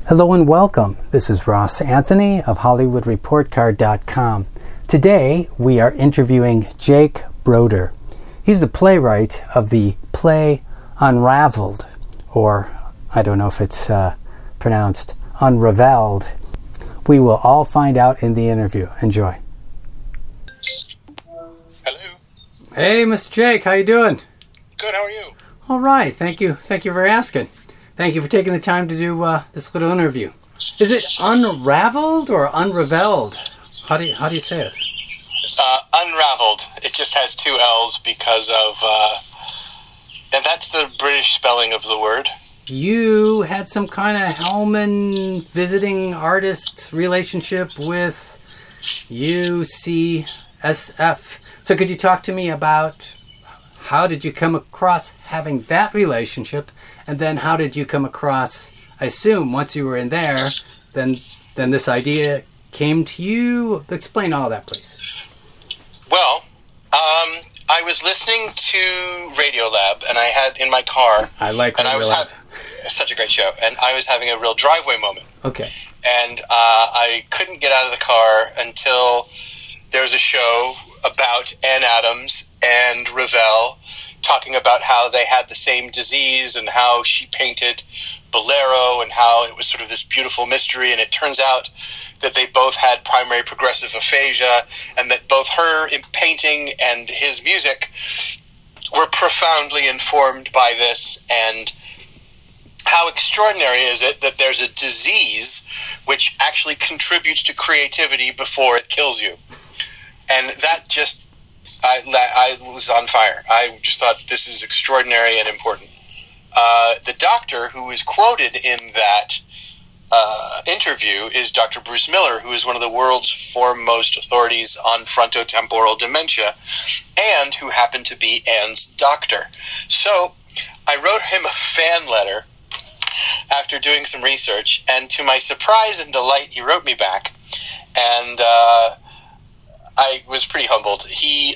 Hello and welcome. This is Ross Anthony of HollywoodReportCard.com. Today we are interviewing Jake Broder. He's the playwright of the play Unraveled, or I don't know if it's pronounced Unraveled. We will all find out in the interview. Enjoy. Hello. Hey, Mr. Jake, how you doing? Good, how are you? All right, thank you. Thank you for asking. Thank you for taking the time to do this little interview. Is it unraveled or unraveled? How do you say it? Unraveled. It just has two L's because of, and that's the British spelling of the word. You had some kind of Hellman visiting artist relationship with UCSF. So could you talk to me about how did you come across having that relationship? And then how did you come across, I assume, once you were in there, then this idea came to you? Explain all that, please. Well, I was listening to Radiolab, and I had in my car. I like Radiolab. Such a great show. And I was having a real driveway moment. Okay. And I couldn't get out of the car until there was a show about Ann Adams and Ravel talking about how they had the same disease and how she painted Bolero and how it was sort of this beautiful mystery. And it turns out that they both had primary progressive aphasia and that both her painting and his music were profoundly informed by this. And how extraordinary is it that there's a disease which actually contributes to creativity before it kills you? And that just, I was on fire. I just thought this is extraordinary and important. The doctor who is quoted in that interview is Dr. Bruce Miller, who is one of the world's foremost authorities on frontotemporal dementia and who happened to be Anne's doctor. So I wrote him a fan letter after doing some research, and to my surprise and delight, he wrote me back, and I was pretty humbled. He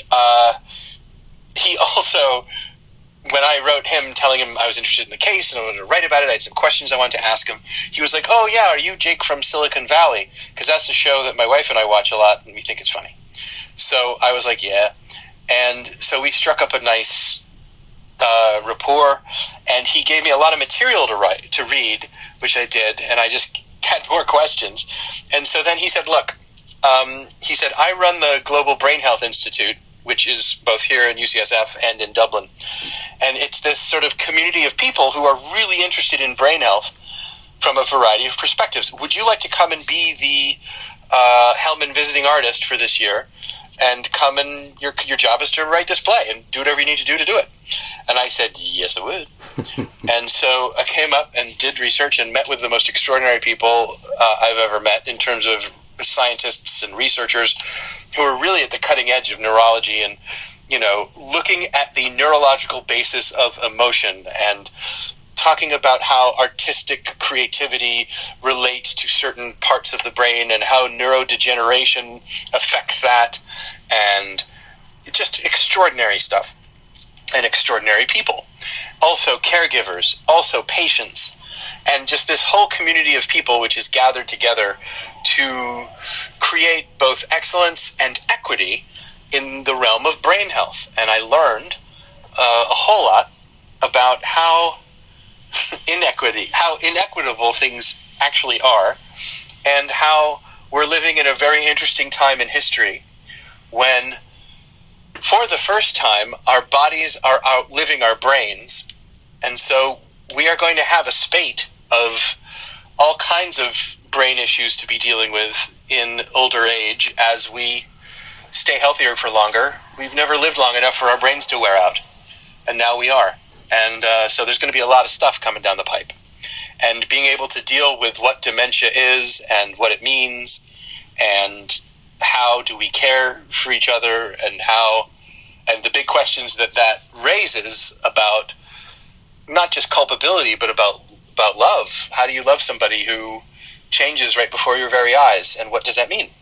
also, when I wrote him telling him I was interested in the case and I wanted to write about it, I had some questions I wanted to ask him. He was like, "Oh yeah, are you Jake from Silicon Valley? Because that's a show that my wife and I watch a lot and we think it's funny." So I was like, "Yeah." And so we struck up a nice rapport, and he gave me a lot of material to read, which I did, and I just had more questions. And so then he said, "Look," he said, "I run the Global Brain Health Institute, which is both here in UCSF and in Dublin. And it's this sort of community of people who are really interested in brain health from a variety of perspectives. Would you like to come and be the Hellman visiting artist for this year? And come and your job is to write this play and do whatever you need to do it." And I said, "Yes, I would." And so I came up and did research and met with the most extraordinary people I've ever met in terms of scientists and researchers who are really at the cutting edge of neurology and, looking at the neurological basis of emotion and talking about how artistic creativity relates to certain parts of the brain and how neurodegeneration affects that, and just extraordinary stuff and extraordinary people. Also caregivers, also patients, and just this whole community of people which is gathered together to create both excellence and equity in the realm of brain health. And I learned a whole lot about how inequitable things actually are, and how we're living in a very interesting time in history when, for the first time, our bodies are outliving our brains. And so we are going to have a spate of all kinds of brain issues to be dealing with in older age as we stay healthier for longer. We've never lived long enough for our brains to wear out, and now we are. And so there's going to be a lot of stuff coming down the pipe. And being able to deal with what dementia is and what it means and how do we care for each other and the big questions that raises about not just culpability, but about love. How do you love somebody who changes right before your very eyes, and what does that mean?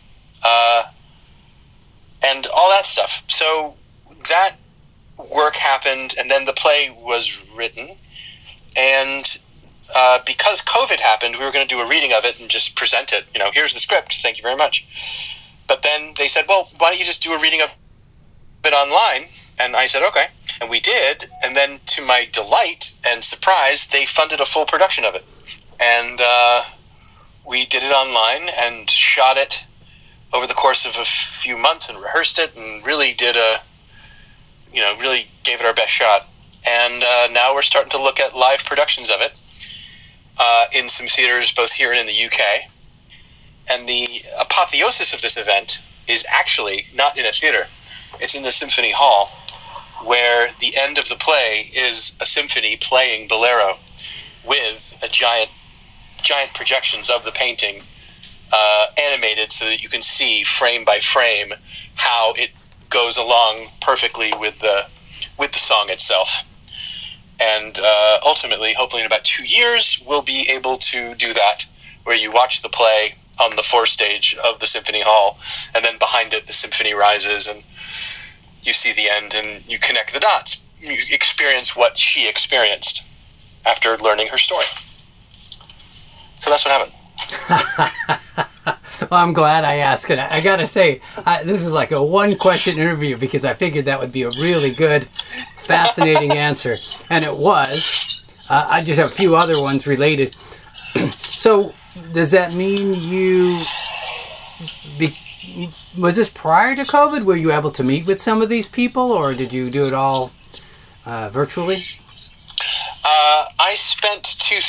And all that stuff. So that work happened, and then the play was written, and because COVID happened, we were going to do a reading of it and just present it. Here's the script. Thank you very much. But then they said, well, why don't you just do a reading of it online? And I said, okay. And we did. And then to my delight and surprise, they funded a full production of it. And we did it online and shot it over the course of a few months and rehearsed it and really really gave it our best shot. And now we're starting to look at live productions of it in some theaters both here and in the UK. And the apotheosis of this event is actually not in a theater. It's in the Symphony Hall, where the end of the play is a symphony playing Bolero with a giant projections of the painting animated so that you can see frame by frame how it goes along perfectly with the song itself. And ultimately, hopefully in about 2 years, we'll be able to do that, where you watch the play on the forestage of the Symphony Hall, and then behind it the symphony rises, and you see the end, and you connect the dots. You experience what she experienced after learning her story. So that's what happened. Well, I'm glad I asked. And I got to say, this was like a one-question interview because I figured that would be a really good, fascinating answer. And it was. I just have a few other ones related. So, does that mean was this prior to COVID? Were you able to meet with some of these people, or did you do it all virtually? I spent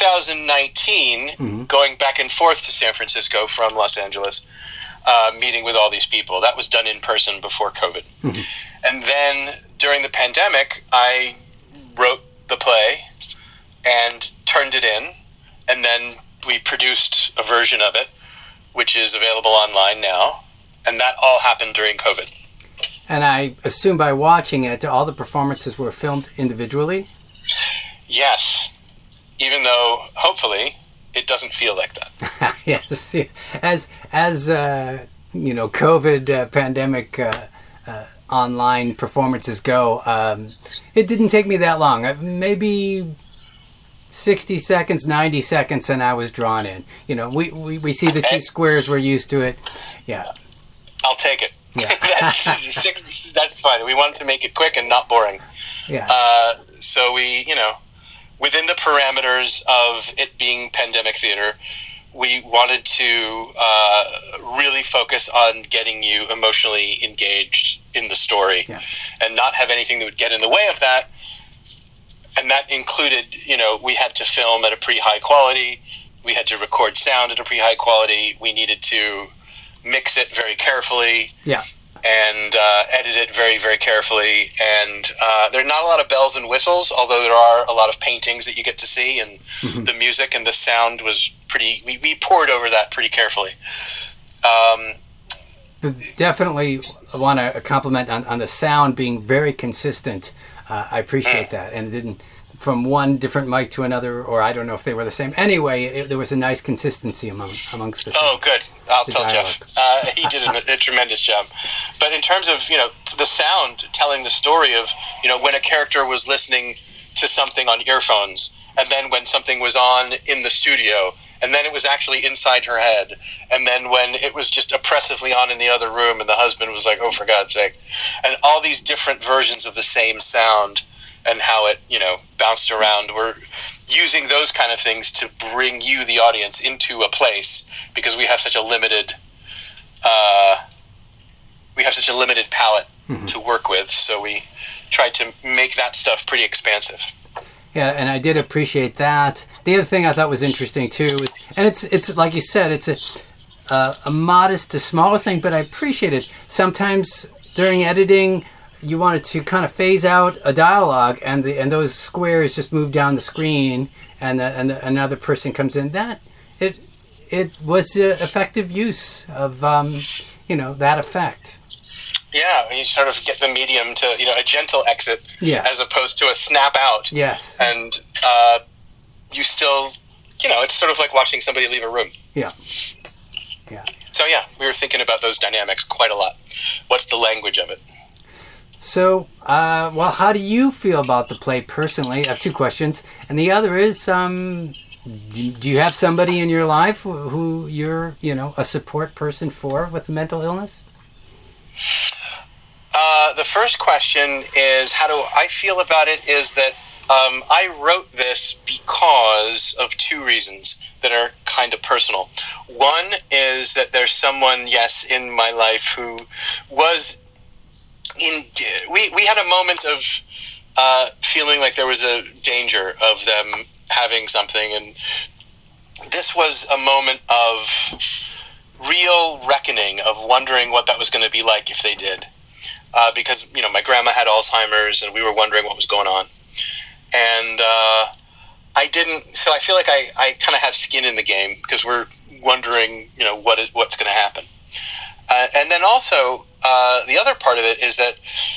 2019 going back and forth to San Francisco from Los Angeles, meeting with all these people. That was done in person before COVID. Mm-hmm. And then during the pandemic, I wrote the play and turned it in, and then we produced a version of it, which is available online now, and that all happened during COVID. And I assume by watching it, all the performances were filmed individually? Yes, even though hopefully it doesn't feel like that. Yes, as COVID pandemic online performances go, it didn't take me that long. Maybe 60 seconds, 90 seconds, and I was drawn in. We see the two squares. We're used to it. Yeah, I'll take it. Yeah. That's fine. We wanted to make it quick and not boring. Yeah. So we, within the parameters of it being pandemic theater, we wanted to really focus on getting you emotionally engaged in the story, and not have anything that would get in the way of that. And that included, we had to film at a pretty high quality. We had to record sound at a pretty high quality. We needed to mix it very carefully. Yeah. And edit it very, very carefully. And there are not a lot of bells and whistles, although there are a lot of paintings that you get to see, and the music and the sound was pretty, we poured over that pretty carefully. Definitely want to compliment on the sound being very consistent. I appreciate that. And it didn't, from one different mic to another, or I don't know if they were the same. Anyway, there was a nice consistency amongst the sound. Oh, good. I'll tell Jeff. He did a tremendous job. But in terms of, the sound telling the story of, when a character was listening to something on earphones, and then when something was on in the studio, and then it was actually inside her head, and then when it was just oppressively on in the other room, and the husband was like, oh, for God's sake. And all these different versions of the same sound and how it, bounced around. We're using those kind of things to bring you, the audience, into a place, because we have such a limited palette to work with. So we tried to make that stuff pretty expansive. Yeah, and I did appreciate that. The other thing I thought was interesting too is, and it's like you said, it's a modest, a smaller thing, but I appreciate it. Sometimes during editing, you wanted to kind of phase out a dialogue, and those squares just move down the screen, and another person comes in. That it was effective use of that effect. Yeah, you sort of get the medium to a gentle exit, as opposed to a snap out. Yes, and you still, it's sort of like watching somebody leave a room. Yeah. So we were thinking about those dynamics quite a lot. What's the language of it? So, how do you feel about the play personally? I have two questions. And the other is, Do you have somebody in your life who you're, a support person for with mental illness? The first question is, how do I feel about it, is that I wrote this because of two reasons that are kind of personal. One is that there's someone, yes, in my life who was we had a moment of feeling like there was a danger of them having something, and this was a moment of real reckoning, of wondering what that was going to be like if they did. Because, my grandma had Alzheimer's, and we were wondering what was going on. And I feel like I kind of have skin in the game, because we're wondering, what's going to happen. And then also, the other part of it is that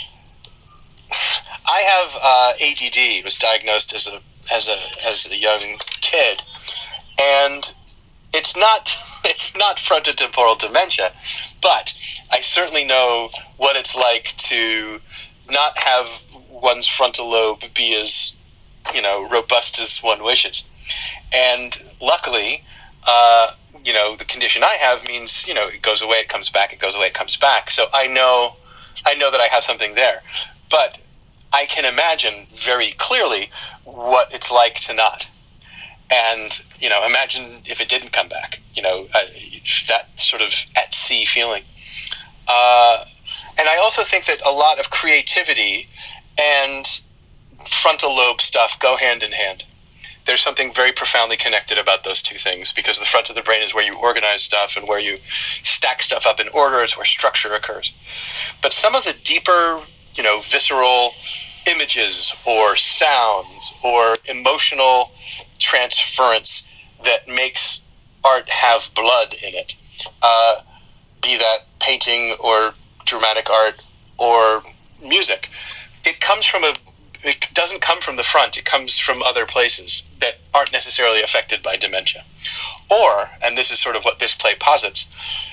I have ADD. Was diagnosed as a young kid, and it's not frontotemporal dementia, but I certainly know what it's like to not have one's frontal lobe be as robust as one wishes. And luckily, the condition I have means, it goes away, it comes back, it goes away, it comes back. So I know that I have something there. But I can imagine very clearly what it's like to not. And, imagine if it didn't come back, that sort of at sea feeling. And I also think that a lot of creativity and frontal lobe stuff go hand in hand. There's something very profoundly connected about those two things, because the front of the brain is where you organize stuff and where you stack stuff up in order. It's where structure occurs. But some of the deeper, visceral images or sounds or emotional transference that makes art have blood in it, be that painting or dramatic art or music, it doesn't come from the front, it comes from other places that aren't necessarily affected by dementia. Or, and this is sort of what this play posits,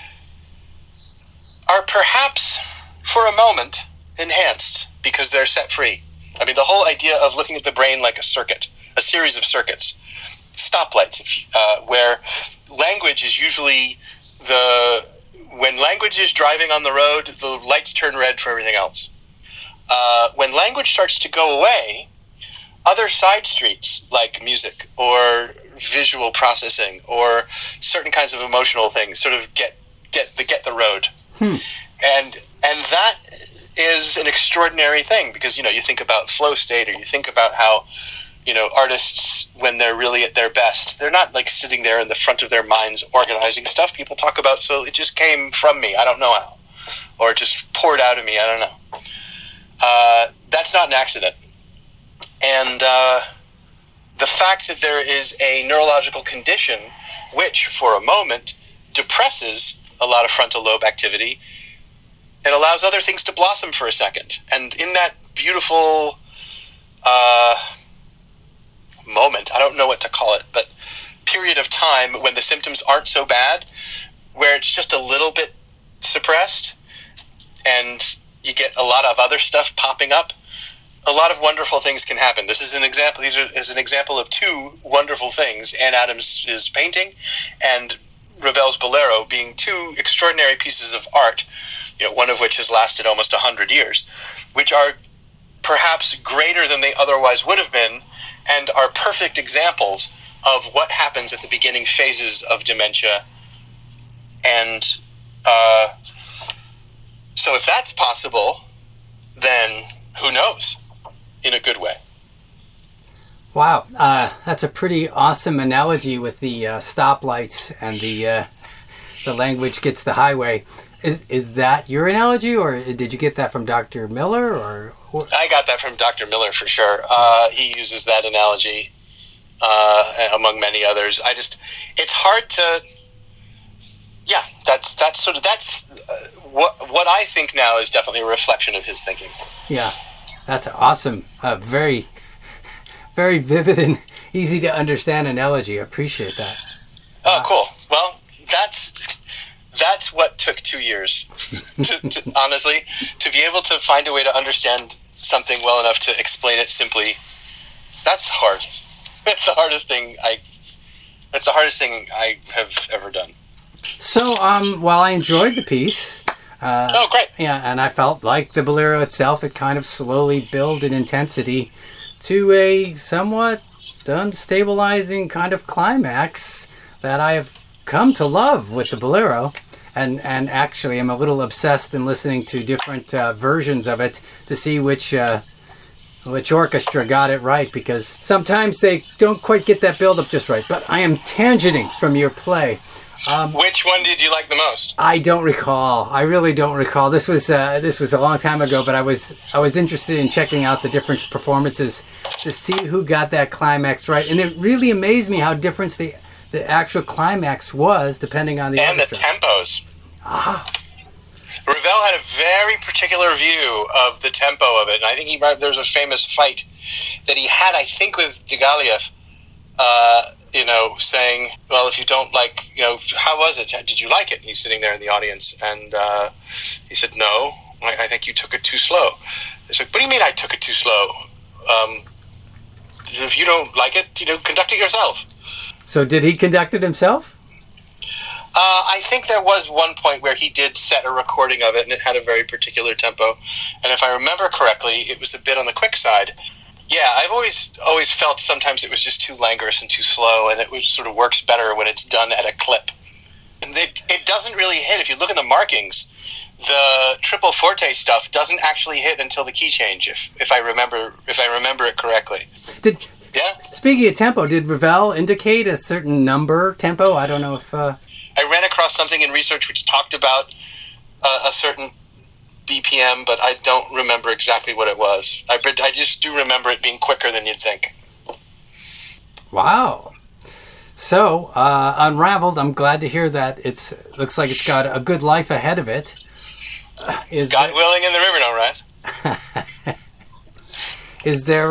are perhaps for a moment enhanced because they're set free. I mean, the whole idea of looking at the brain like a circuit, a series of circuits, stoplights, where language is usually when language is driving on the road, the lights turn red for everything else. When language starts to go away, other side streets like music or visual processing or certain kinds of emotional things sort of get the road. And that is an extraordinary thing, because you think about flow state, or you think about how artists, when they're really at their best, they're not like sitting there in the front of their minds organizing stuff. People talk about, so it just came from me, I don't know how, or it just poured out of me, I don't know. That's not an accident. And the fact that there is a neurological condition which, for a moment, depresses a lot of frontal lobe activity, it allows other things to blossom for a second. And in that beautiful moment, I don't know what to call it, but period of time when the symptoms aren't so bad, where it's just a little bit suppressed and you get a lot of other stuff popping up, a lot of wonderful things can happen. This is an example. Is an example of two wonderful things: Anne Adams' painting and Ravel's Bolero being two extraordinary pieces of art, one of which has lasted almost 100 years, which are perhaps greater than they otherwise would have been, and are perfect examples of what happens at the beginning phases of dementia. And so if that's possible, then who knows, in a good way. Wow, that's a pretty awesome analogy with the stoplights and the language gets the highway. Is that your analogy, or did you get that from Dr. Miller? Or I got that from Dr. Miller for sure. He uses that analogy among many others. It's hard to. Yeah, that's what I think now is definitely a reflection of his thinking. Yeah, that's awesome. Very, very vivid and easy to understand analogy. I appreciate that. Oh, cool. Well, that's what took 2 years, to honestly, to be able to find a way to understand something well enough to explain it simply. That's hard. It's the hardest thing That's the hardest thing I have ever done. So, while I enjoyed the piece, oh, great. Yeah, and I felt like the bolero itself, it kind of slowly built in intensity to a somewhat unstabilizing kind of climax that I have come to love with the bolero. And actually, I'm a little obsessed in listening to different versions of it to see which orchestra got it right, because sometimes they don't quite get that build-up just right. But I am tangenting from your play. Which one did you like the most? I don't recall. I really don't recall. This was a long time ago, but I was interested in checking out the different performances to see who got that climax right, and it really amazed me how different the actual climax was depending on the and orchestra. The tempos. Ravel had a very particular view of the tempo of it, and I think there's a famous fight that he had, I think, with Diaghilev. Saying, well, if you don't like, how was it? Did you like it? And he's sitting there in the audience, and he said, no, I think you took it too slow. He's like, what do you mean I took it too slow? If you don't like it, conduct it yourself. So did he conduct it himself? I think there was one point where he did set a recording of it, and it had a very particular tempo. And if I remember correctly, it was a bit on the quick side. Yeah, I've always felt sometimes it was just too languorous and too slow, and it sort of works better when it's done at a clip. And it doesn't really hit. If you look at the markings, the triple forte stuff doesn't actually hit until the key change, if I remember it correctly. Yeah? Speaking of tempo, did Ravel indicate a certain number tempo? I don't know if... I ran across something in research which talked about a certain BPM, but I don't remember exactly what it was. I just do remember it being quicker than you'd think. Wow. So, Unraveled, I'm glad to hear that looks like it's got a good life ahead of it. God willing and the river don't rise. Is there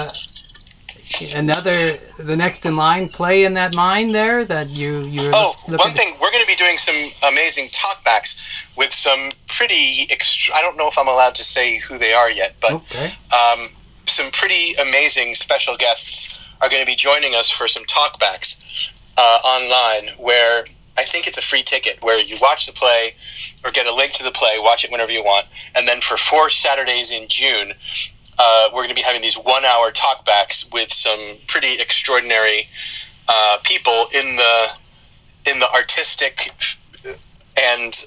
the next in line play in that mind there that you're one thing, we're going to be doing some amazing talkbacks with some pretty I don't know if I'm allowed to say who they are yet, but okay. Some pretty amazing special guests are going to be joining us for some talkbacks online, where I think it's a free ticket where you watch the play or get a link to the play, watch it whenever you want, and then for 4 Saturdays in June, we're going to be having these 1-hour talkbacks with some pretty extraordinary people in the artistic and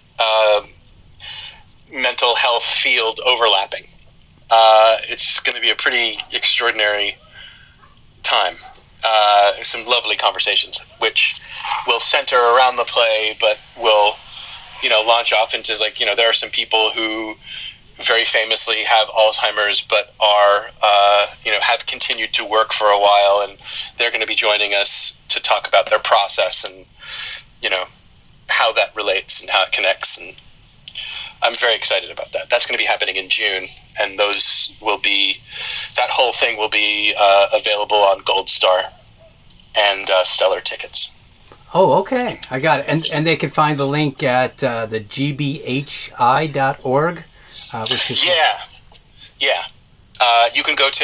mental health field overlapping. It's going to be a pretty extraordinary time. Some lovely conversations, which will center around the play, but will, launch off into there are some people who very famously have Alzheimer's, but are, have continued to work for a while, and they're going to be joining us to talk about their process and, how that relates and how it connects. And I'm very excited about that. That's going to be happening in June, and that whole thing will be available on Gold Star and Stellar tickets. Oh, okay. I got it. And they can find the link at the gbhi.org. Which is you can go to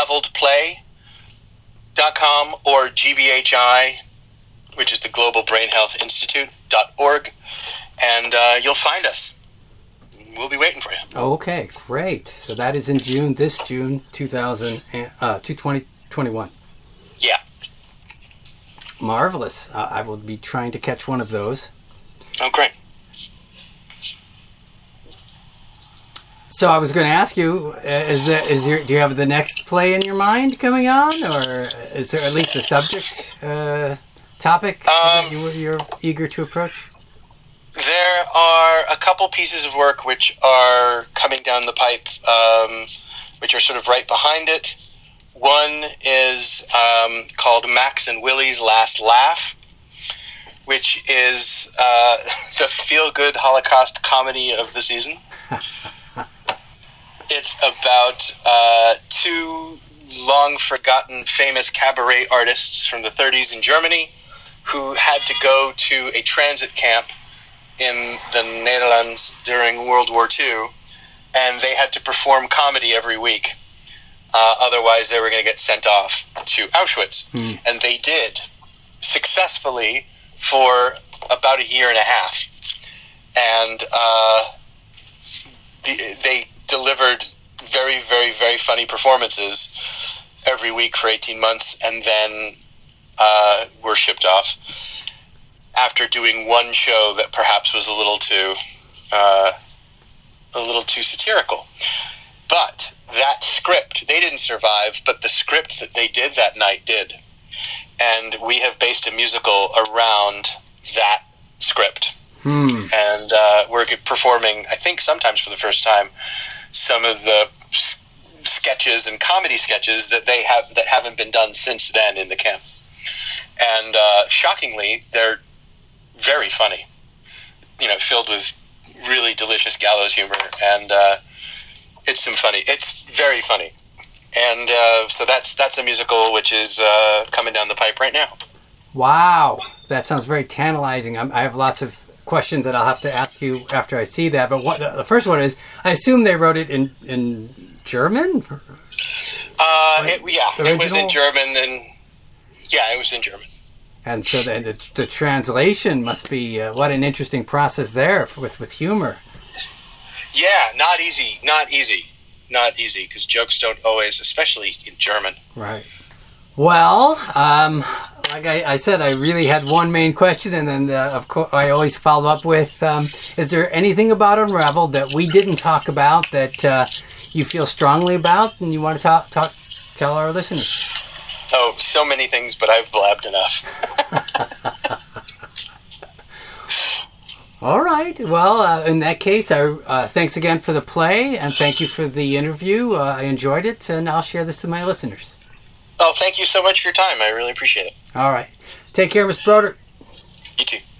unraveledplay.com or GBHI, which is the Global Brain Health Institute.org, and you'll find us. We'll be waiting for you. Okay, great. So that is in June, this June 2021. Yeah. Marvelous. I will be trying to catch one of those. Oh, great. So I was going to ask you, do you have the next play in your mind coming on, or is there at least a subject, topic that you're eager to approach? There are a couple pieces of work which are coming down the pipe, which are sort of right behind it. One is called Max and Willie's Last Laugh, which is the feel-good Holocaust comedy of the season. It's about 2 long-forgotten famous cabaret artists from the 30s in Germany who had to go to a transit camp in the Netherlands during World War II, and they had to perform comedy every week. Otherwise, they were going to get sent off to Auschwitz. And they did. successfully for about a year and a half. And they delivered very, very, very funny performances every week for 18 months, and then were shipped off after doing one show that perhaps was a little too satirical. But that script, they didn't survive, but the script that they did that night did. And we have based a musical around that script. And we're performing, I think sometimes for the first time, some of the sketches and comedy sketches that haven't been done since then in the camp. And shockingly, they're very funny, filled with really delicious gallows humor, and it's very funny. And so that's a musical which is coming down the pipe right now. Wow, that sounds very tantalizing. I have lots of questions that I'll have to ask you after I see that. But the first one is, I assume they wrote it in German? It was in German, and it was in German. And so the translation must be what an interesting process there with humor. Yeah, not easy, because jokes don't always, especially in German. Right. Well, like I said, I really had one main question, and then of course I always follow up with: is there anything about Unraveled that we didn't talk about that you feel strongly about, and you want to tell our listeners? Oh, so many things, but I've blabbed enough. All right. Well, in that case, thanks again for the play, and thank you for the interview. I enjoyed it, and I'll share this with my listeners. Oh, thank you so much for your time. I really appreciate it. All right. Take care, Ms. Broder. You too.